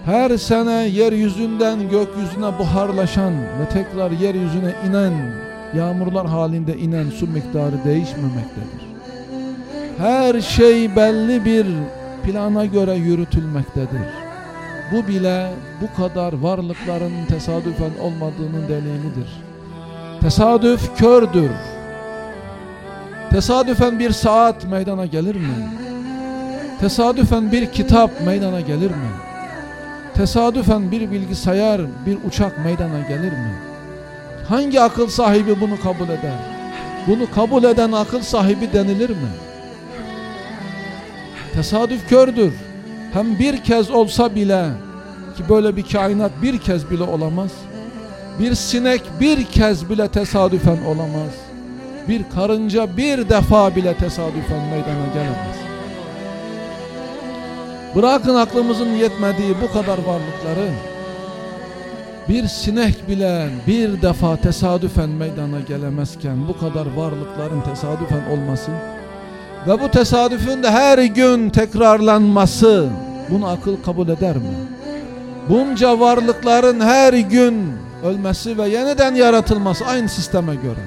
her sene yeryüzünden gökyüzüne buharlaşan ve tekrar yeryüzüne inen, yağmurlar halinde inen su miktarı değişmemektedir. Her şey belli bir plana göre yürütülmektedir. Bu bile bu kadar varlıkların tesadüfen olmadığının delilidir. Tesadüf kördür. Tesadüfen bir saat meydana gelir mi? Tesadüfen bir kitap meydana gelir mi? Tesadüfen bir bilgisayar, bir uçak meydana gelir mi? Hangi akıl sahibi bunu kabul eder? Bunu kabul eden akıl sahibi denilir mi? Tesadüf kördür. Hem bir kez olsa bile, ki böyle bir kainat bir kez bile olamaz. Bir sinek bir kez bile tesadüfen olamaz. Bir karınca bir defa bile tesadüfen meydana gelemez. Bırakın aklımızın yetmediği bu kadar varlıkları, bir sinek bile bir defa tesadüfen meydana gelemezken bu kadar varlıkların tesadüfen olması ve bu tesadüfün de her gün tekrarlanması, bunu akıl kabul eder mi? Bunca varlıkların her gün ölmesi ve yeniden yaratılması aynı sisteme göre.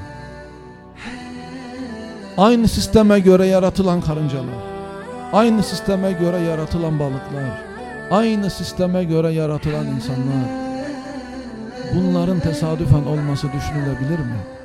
Aynı sisteme göre yaratılan karıncalar, aynı sisteme göre yaratılan balıklar, aynı sisteme göre yaratılan insanlar. Bunların tesadüfen olması düşünülebilir mi?